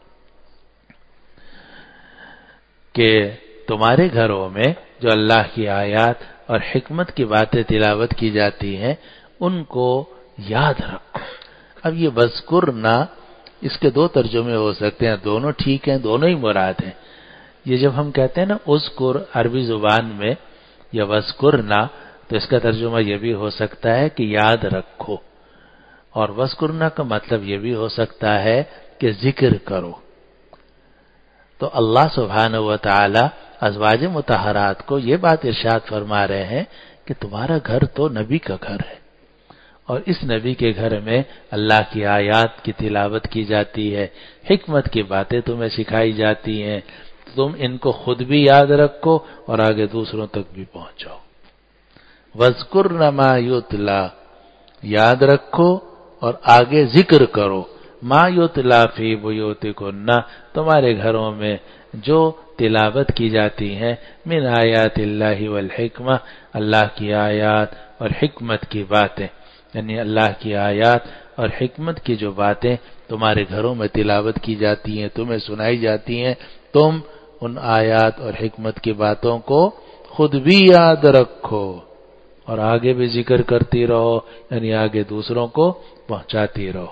کہ تمہارے گھروں میں جو اللہ کی آیات اور حکمت کی باتیں تلاوت کی جاتی ہیں ان کو یاد رکھو۔ اب یہ وذکرنا، اس کے دو ترجمے ہو سکتے ہیں، دونوں ٹھیک ہیں، دونوں ہی مراد ہیں۔ یہ جب ہم کہتے ہیں نا اذکر عربی زبان میں یا وذکرنا، تو اس کا ترجمہ یہ بھی ہو سکتا ہے کہ یاد رکھو، اور وذکرنا کا مطلب یہ بھی ہو سکتا ہے کہ ذکر کرو۔ تو اللہ سبحانہ و تعالی ازواج مطہرات کو یہ بات ارشاد فرما رہے ہیں کہ تمہارا گھر تو نبی کا گھر ہے، اور اس نبی کے گھر میں اللہ کی آیات کی تلاوت کی جاتی ہے، حکمت کی باتیں تمہیں سکھائی جاتی ہیں، تم ان کو خود بھی یاد رکھو اور آگے دوسروں تک بھی پہنچاؤ۔ وَاذْكُرْنَ مَا يُتْلَى، یاد رکھو اور آگے ذکر کرو، ما یتلی فی بیوتکن، تمہارے گھروں میں جو تلاوت کی جاتی ہیں، من آیات اللہ والحکمہ، اللہ کی آیات اور حکمت کی باتیں، یعنی اللہ کی آیات اور حکمت کی جو باتیں تمہارے گھروں میں تلاوت کی جاتی ہیں، تمہیں سنائی جاتی ہیں، تم ان آیات اور حکمت کی باتوں کو خود بھی یاد رکھو اور آگے بھی ذکر کرتی رہو، یعنی آگے دوسروں کو پہنچاتی رہو۔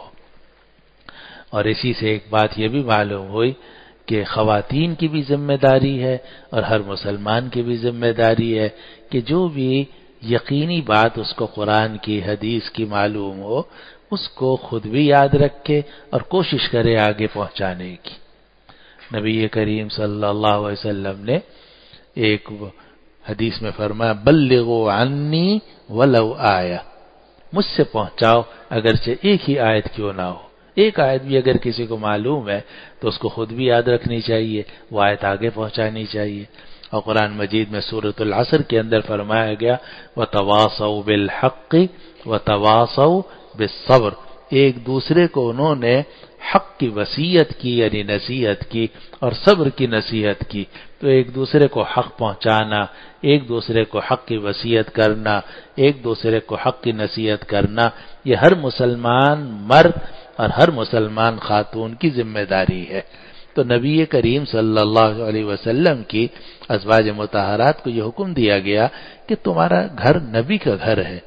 اور اسی سے ایک بات یہ بھی معلوم ہوئی کہ خواتین کی بھی ذمہ داری ہے اور ہر مسلمان کی بھی ذمہ داری ہے کہ جو بھی یقینی بات اس کو قرآن کی، حدیث کی معلوم ہو، اس کو خود بھی یاد رکھے اور کوشش کرے آگے پہنچانے کی۔ نبی کریم صلی اللہ علیہ وسلم نے ایک حدیث میں فرمایا بلغوا عنی ولو آیہ، مجھ سے پہنچاؤ اگرچہ ایک ہی آیت کیوں نہ ہو، ایک آیت بھی اگر کسی کو معلوم ہے تو اس کو خود بھی یاد رکھنی چاہیے، وہ آیت آگے پہنچانی چاہیے۔ اور قرآن مجید میں سورۃ العصر کے اندر فرمایا گیا وَتَوَاصَوْا بِالْحَقِّ وَتَوَاصَوْا بِالصَّبْرِ، ایک دوسرے کو انہوں نے حق کی وصیت کی یعنی نصیحت کی اور صبر کی نصیحت کی۔ تو ایک دوسرے کو حق پہنچانا، ایک دوسرے کو حق کی وصیت کرنا، ایک دوسرے کو حق کی نصیحت کرنا، یہ ہر مسلمان مرد اور ہر مسلمان خاتون کی ذمہ داری ہے۔ تو نبی کریم صلی اللہ علیہ وسلم کی ازواج مطہرات کو یہ حکم دیا گیا کہ تمہارا گھر نبی کا گھر ہے،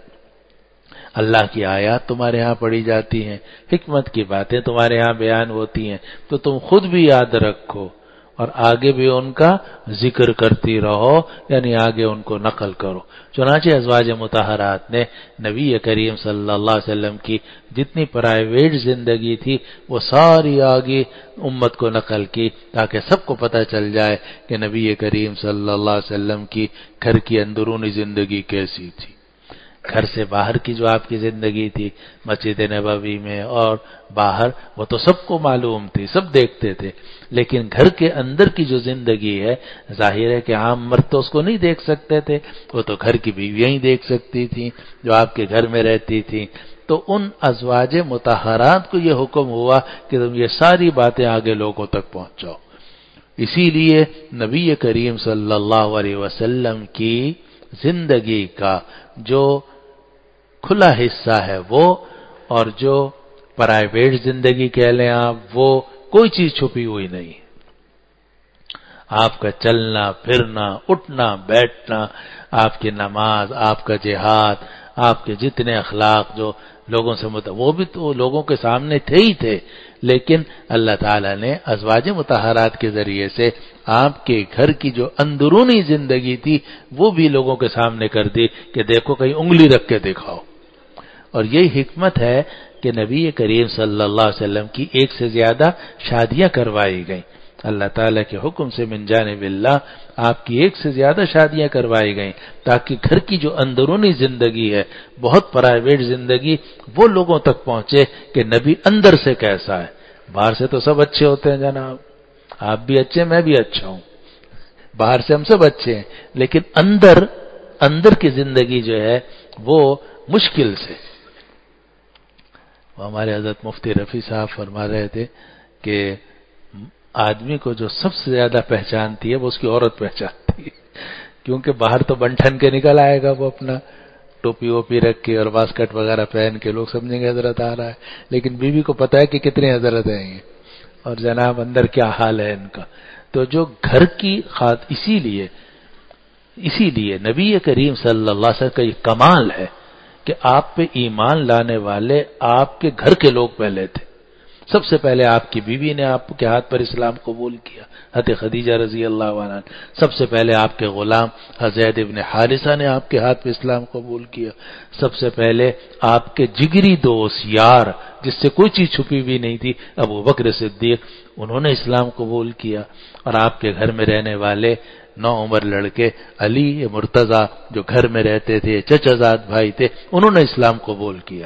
اللہ کی آیات تمہارے ہاں پڑھی جاتی ہیں، حکمت کی باتیں تمہارے ہاں بیان ہوتی ہیں، تو تم خود بھی یاد رکھو اور آگے بھی ان کا ذکر کرتی رہو، یعنی آگے ان کو نقل کرو۔ چنانچہ ازواج مطہرات نے نبی کریم صلی اللہ علیہ وسلم کی جتنی پرائیویٹ زندگی تھی وہ ساری آگے امت کو نقل کی تاکہ سب کو پتہ چل جائے کہ نبی کریم صلی اللہ علیہ وسلم کی گھر کی اندرونی زندگی کیسی تھی۔ گھر سے باہر کی جو آپ کی زندگی تھی مسجد نبوی میں اور باہر، وہ تو سب کو معلوم تھی، سب دیکھتے تھے، لیکن گھر کے اندر کی جو زندگی ہے ظاہر ہے کہ عام مرد تو اس کو نہیں دیکھ سکتے تھے، وہ تو گھر کی بیویاں ہی دیکھ سکتی تھیں جو آپ کے گھر میں رہتی تھیں۔ تو ان ازواج مطہرات کو یہ حکم ہوا کہ تم یہ ساری باتیں آگے لوگوں تک پہنچاؤ۔ اسی لیے نبی کریم صلی اللہ علیہ وسلم کی زندگی کا جو کھلا حصہ ہے وہ، اور جو پرائیویٹ زندگی کہہ لیں آپ، وہ کوئی چیز چھپی ہوئی نہیں۔ آپ کا چلنا پھرنا، اٹھنا بیٹھنا، آپ کی نماز، آپ کا جہاد، آپ کے جتنے اخلاق جو لوگوں سے مت... وہ بھی تو لوگوں کے سامنے تھے ہی تھے، لیکن اللہ تعالیٰ نے ازواج مطہرات کے ذریعے سے آپ کے گھر کی جو اندرونی زندگی تھی وہ بھی لوگوں کے سامنے کر دی کہ دیکھو کہیں انگلی رکھ کے دکھاؤ۔ اور یہی حکمت ہے کہ نبی کریم صلی اللہ علیہ وسلم کی ایک سے زیادہ شادیاں کروائی گئیں، اللہ تعالیٰ کے حکم سے من جانب اللہ آپ کی ایک سے زیادہ شادیاں کروائی گئیں تاکہ گھر کی جو اندرونی زندگی ہے، بہت پرائیویٹ زندگی، وہ لوگوں تک پہنچے کہ نبی اندر سے کیسا ہے۔ باہر سے تو سب اچھے ہوتے ہیں جناب، آپ بھی اچھے، میں بھی اچھا ہوں، باہر سے ہم سب اچھے ہیں، لیکن اندر اندر کی زندگی جو ہے وہ مشکل سے۔ وہ ہمارے حضرت مفتی رفیع صاحب فرما رہے تھے کہ آدمی کو جو سب سے زیادہ پہچانتی ہے وہ اس کی عورت پہچانتی ہے، کیونکہ باہر تو بنٹھن کے نکل آئے گا وہ اپنا ٹوپی ووپی رکھ کے اور واسکٹ وغیرہ پہن کے، لوگ سمجھیں گے حضرت آ رہا ہے، لیکن بیوی کو پتا ہے کہ کتنے حضرت ہیں یہ، اور جناب اندر کیا حال ہے ان کا۔ تو جو گھر کی خاط اسی لیے اسی لیے نبی کریم صلی اللہ علیہ وسلم کا یہ کمال ہے کہ آپ پہ ایمان لانے والے آپ کے گھر کے لوگ پہلے تھے۔ سب سے پہلے آپ کی بیوی نے آپ کے ہاتھ پر اسلام قبول کیا، حضرت خدیجہ رضی اللہ عنہا۔ سب سے پہلے آپ کے غلام زید ابن حارثہ نے آپ کے ہاتھ پہ اسلام قبول کیا۔ سب سے پہلے آپ کے جگری دوست یار، جس سے کوئی چیز چھپی بھی نہیں تھی، ابو بکر صدیق، انہوں نے اسلام قبول کیا۔ اور آپ کے گھر میں رہنے والے نو عمر لڑکے علی مرتضی جو گھر میں رہتے تھے، چچا زاد بھائی تھے، انہوں نے اسلام قبول کیا۔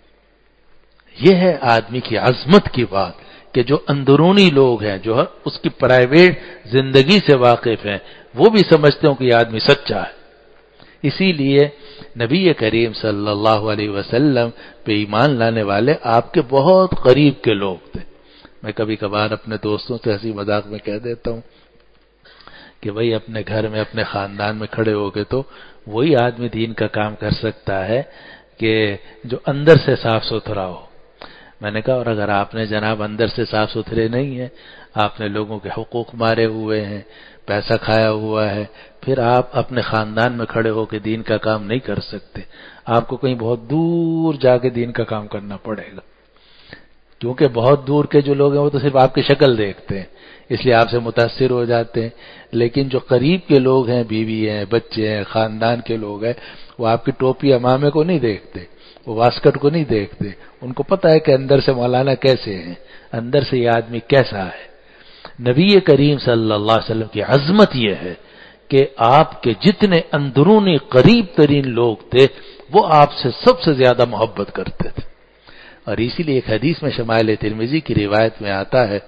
یہ ہے آدمی کی عظمت کی بات کہ جو اندرونی لوگ ہیں، جو اس کی پرائیویٹ زندگی سے واقف ہیں، وہ بھی سمجھتے ہوں کہ یہ آدمی سچا ہے۔ اسی لیے نبی کریم صلی اللہ علیہ وسلم پہ ایمان لانے والے آپ کے بہت قریب کے لوگ تھے۔ میں کبھی کبھار اپنے دوستوں سے ہنسی مذاق میں کہہ دیتا ہوں کہ بھئی اپنے گھر میں اپنے خاندان میں کھڑے ہو کے تو وہی آدمی دین کا کام کر سکتا ہے کہ جو اندر سے صاف ستھرا ہو۔ میں نے کہا اور اگر آپ نے جناب اندر سے صاف ستھرے نہیں ہیں، آپ نے لوگوں کے حقوق مارے ہوئے ہیں، پیسہ کھایا ہوا ہے، پھر آپ اپنے خاندان میں کھڑے ہو کے دین کا کام نہیں کر سکتے، آپ کو کہیں بہت دور جا کے دین کا کام کرنا پڑے گا، کیونکہ بہت دور کے جو لوگ ہیں وہ تو صرف آپ کی شکل دیکھتے ہیں، اس لیے آپ سے متاثر ہو جاتے ہیں، لیکن جو قریب کے لوگ ہیں، بیوی ہیں، بچے ہیں، خاندان کے لوگ ہیں، وہ آپ کی ٹوپی امامے کو نہیں دیکھتے، وہ واسکٹ کو نہیں دیکھتے، ان کو پتا ہے کہ اندر سے مولانا کیسے ہیں، اندر سے یہ آدمی کیسا ہے۔ نبی کریم صلی اللہ علیہ وسلم کی عظمت یہ ہے کہ آپ کے جتنے اندرونی قریب ترین لوگ تھے وہ آپ سے سب سے زیادہ محبت کرتے تھے۔ اور اسی لیے ایک حدیث میں شمائل ترمذی کی روایت میں آتا ہے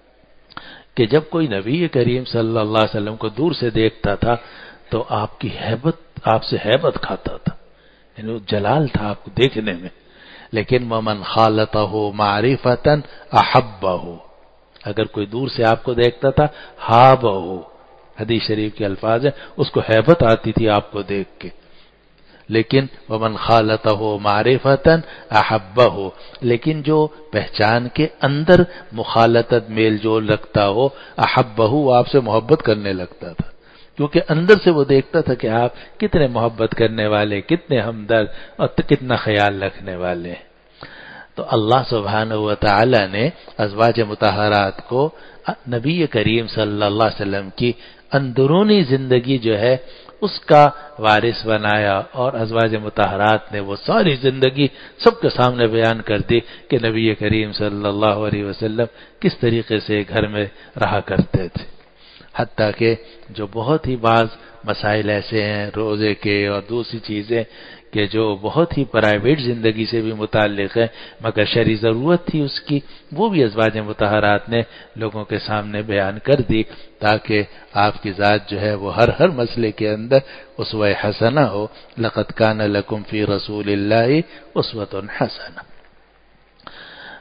کہ جب کوئی نبی کریم صلی اللہ علیہ وسلم کو دور سے دیکھتا تھا تو آپ کی ہیبت، آپ سے ہیبت کھاتا تھا، یعنی وہ جلال تھا آپ کو دیکھنے میں۔ لیکن ومن خالطہ معرفۃ احبہ، اگر کوئی دور سے آپ کو دیکھتا تھا ہابہ، حدیث شریف کے الفاظ ہیں، اس کو ہیبت آتی تھی آپ کو دیکھ کے۔ لیکن ومن خالطہ معرفۃ احبہ، لیکن جو پہچان کے اندر مخالطت میل جول رکھتا ہو، احبہ، وہ آپ سے محبت کرنے لگتا تھا، کیونکہ اندر سے وہ دیکھتا تھا کہ آپ کتنے محبت کرنے والے، کتنے ہمدرد اور کتنا خیال رکھنے والے ہیں۔ تو اللہ سبحانہ و تعالی نے ازواج مطہرات کو نبی کریم صلی اللہ علیہ وسلم کی اندرونی زندگی جو ہے اس کا وارث بنایا، اور ازواج مطہرات نے وہ ساری زندگی سب کے سامنے بیان کر دی کہ نبی کریم صلی اللہ علیہ وسلم کس طریقے سے گھر میں رہا کرتے تھے۔ حتیٰ کہ جو بہت ہی بعض مسائل ایسے ہیں روزے کے اور دوسری چیزیں کہ جو بہت ہی پرائیویٹ زندگی سے بھی متعلق ہے مگر شرعی ضرورت تھی اس کی، وہ بھی ازواج مطہرات نے لوگوں کے سامنے بیان کر دی تاکہ آپ کی ذات جو ہے وہ ہر ہر مسئلے کے اندر اسوہ حسنہ ہو۔ لقد کان لکم فی رسول اللہ اسوۃ حسنہ۔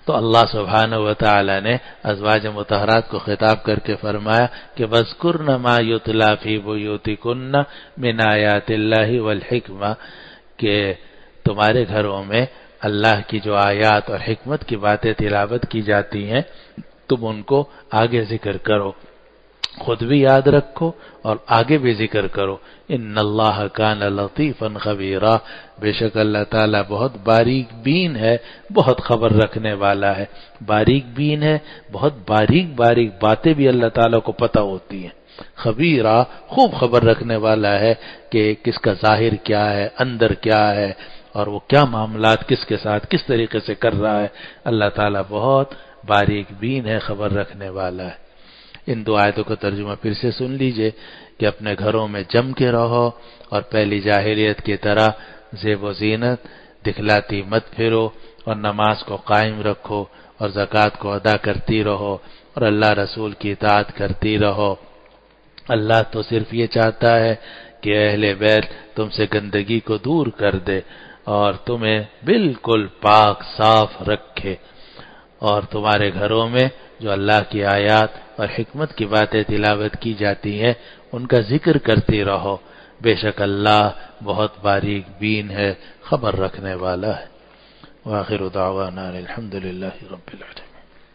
تو اللہ سبحانہ و تعالی نے ازواج مطہرات کو خطاب کر کے فرمایا کہ وَاذْكُرْنَ مَا يُتْلَىٰ فِي بُيُوتِكُنَّ مِنْ آيَاتِ اللَّهِ وَالْحِكْمَةِ، کہ تمہارے گھروں میں اللہ کی جو آیات اور حکمت کی باتیں تلاوت کی جاتی ہیں تم ان کو آگے ذکر کرو، خود بھی یاد رکھو اور آگے بھی ذکر کرو۔ ان اللہ کان لطیفا خبیرا، بے شک اللہ تعالیٰ بہت باریک بین ہے، بہت خبر رکھنے والا ہے۔ باریک بین ہے، بہت باریک باریک باتیں بھی اللہ تعالیٰ کو پتہ ہوتی ہیں۔ خبیرہ، خوب خبر رکھنے والا ہے کہ کس کا ظاہر کیا ہے، اندر کیا ہے، اور وہ کیا معاملات کس کے ساتھ کس طریقے سے کر رہا ہے۔ اللہ تعالیٰ بہت باریک بین ہے، خبر رکھنے والا ہے۔ ان دو آیتوں کا ترجمہ پھر سے سن لیجئے کہ اپنے گھروں میں جم کے رہو اور پہلی جاہلیت کی طرح زیب و زینت دکھلاتی مت پھرو، اور نماز کو قائم رکھو اور زکوٰۃ کو ادا کرتی رہو اور اللہ رسول کی اطاعت کرتی رہو۔ اللہ تو صرف یہ چاہتا ہے کہ اہل بیت تم سے گندگی کو دور کر دے اور تمہیں بالکل پاک صاف رکھے، اور تمہارے گھروں میں جو اللہ کی آیات اور حکمت کی باتیں تلاوت کی جاتی ہیں ان کا ذکر کرتی رہو، بے شک اللہ بہت باریک بین ہے، خبر رکھنے والا ہے۔ وآخر دعوانا الحمد للہ رب العالمین۔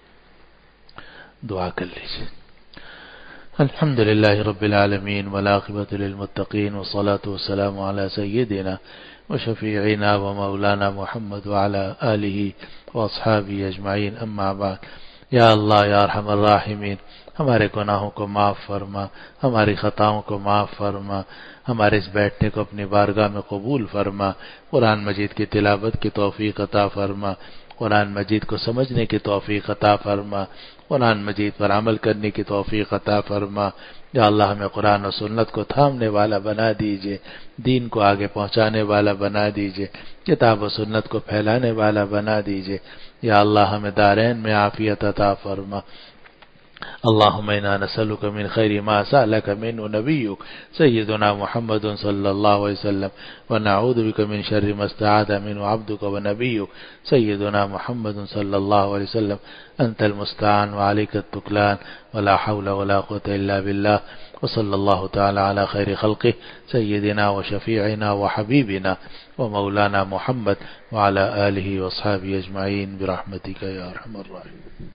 دعا کر لیجیے۔ الحمد للہ رب العالمین والعاقبۃ للمتقین والصلاة والسلام علی سیدنا وشفیعنا ومولانا محمد وعلی آلہ واصحابہ اجمعین، اما بعد۔ یا اللہ یا ارحم الراحمین، ہمارے گناہوں کو معاف فرما، ہماری خطاؤں کو معاف فرما، ہمارے اس بیٹھنے کو اپنی بارگاہ میں قبول فرما، قرآن مجید کی تلاوت کی توفیق عطا فرما، قرآن مجید کو سمجھنے کی توفیق عطا فرما، قرآن مجید پر عمل کرنے کی توفیق عطا فرما۔ یا اللہ ہمیں قرآن و سنت کو تھامنے والا بنا دیجئے، دین کو آگے پہنچانے والا بنا دیجئے، کتاب و سنت کو پھیلانے والا بنا دیجئے۔ یا اللہ ہمیں دارین میں عافیت عطا فرما۔ اللہم انا نسألک من خیر ما سألک منہ نبیک سیدنا محمد صلی اللہ علیہ وسلم، ونعوذ بک من شر ما استعاذ منہ عبدک ونبیک سیدنا محمد صلی اللہ علیہ وسلم۔ انت المستعان وعلیک التکلان ولا حول ولا قوة الا باللہ، وصلی اللہ تعالی علی خیر خلقہ سیدنا وشفیعنا وحبیبنا ومولانا محمد وعلی آلہ واصحابہ اجمعین برحمتک یا ارحم الراحمین۔